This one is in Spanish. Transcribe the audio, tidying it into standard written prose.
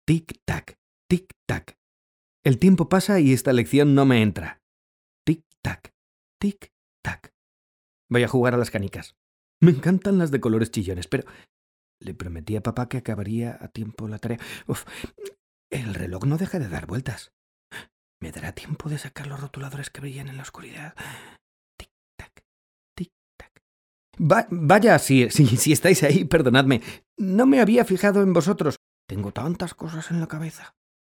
Tic-tac, tic-tac. El tiempo pasa y esta lección no me entra. Tic-tac, tic-tac. Voy a jugar a las canicas. Me encantan las de colores chillones, pero le prometí a papá que acabaría a tiempo la tarea. Uf, el reloj no deja de dar vueltas. ¿Me dará tiempo de sacar los rotuladores que brillan en la oscuridad? Tic-tac, tic-tac. Vaya, si estáis ahí, perdonadme. No me había fijado en vosotros. Tengo tantas cosas en la cabeza.